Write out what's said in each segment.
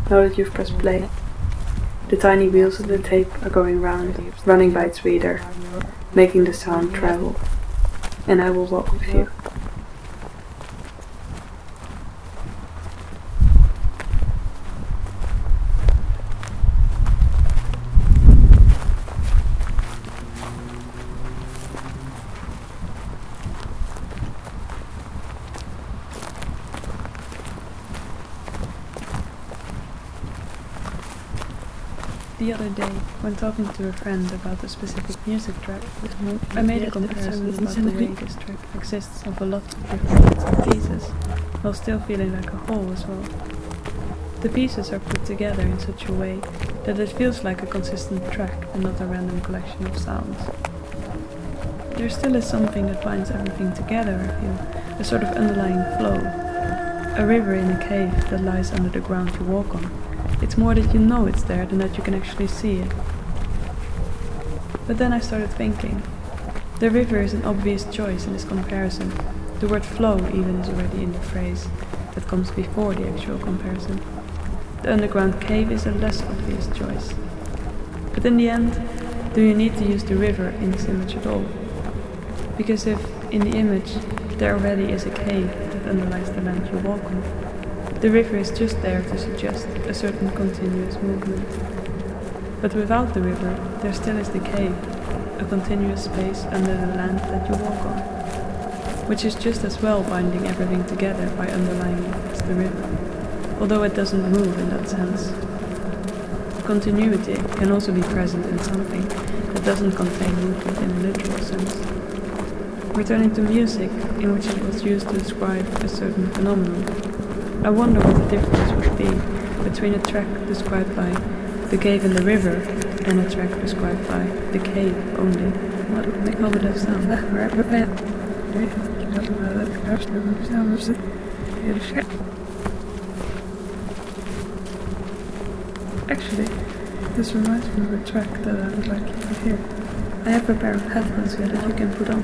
Now that you've pressed play, the tiny wheels of the tape are going round, running by its reader, making the sound travel, and I will walk with you. The other day, when talking to a friend about a specific music track, I made a comparison about the way this track exists of a lot of different bits and pieces, while still feeling like a whole as well. The pieces are put together in such a way that it feels like a consistent track and not a random collection of sounds. There still is something that binds everything together, I feel, a sort of underlying flow. A river in a cave that lies under the ground you walk on. It's more that you know it's there than that you can actually see it. But then I started thinking, the river is an obvious choice in this comparison. The word flow even is already in the phrase that comes before the actual comparison. The underground cave is a less obvious choice. But in the end, do you need to use the river in this image at all? Because if, in the image, there already is a cave that underlies the land you walk on, the river is just there to suggest a certain continuous movement. But without the river, there still is the cave, a continuous space under the land that you walk on, which is just as well binding everything together by underlying it as the river, although it doesn't move in that sense. Continuity can also be present in something that doesn't contain movement in a literal sense. Returning to music, in which it was used to describe a certain phenomenon, I wonder what the difference would be between a track described by the cave and the river and a track described by the cave only. How would that sound? Actually, this reminds me of a track that I would like you to hear. I have a pair of headphones here that you can put on.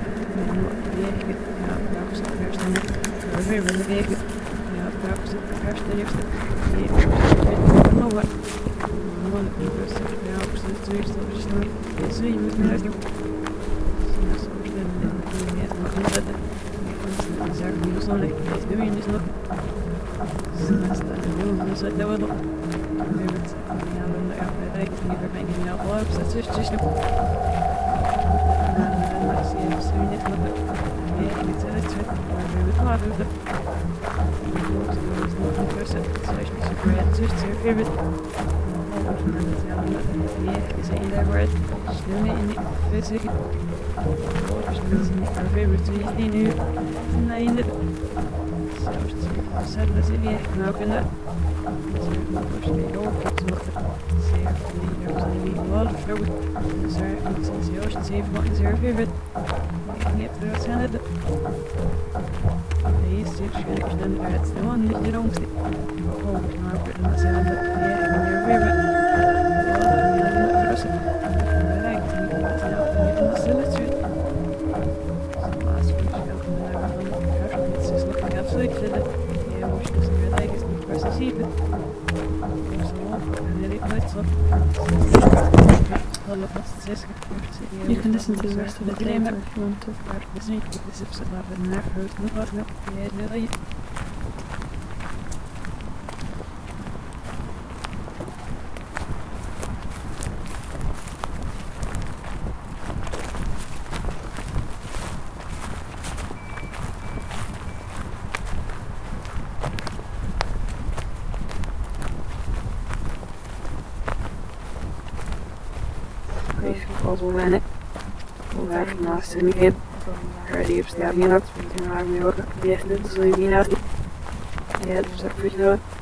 You can listen to the rest of it later if you want to. Ja,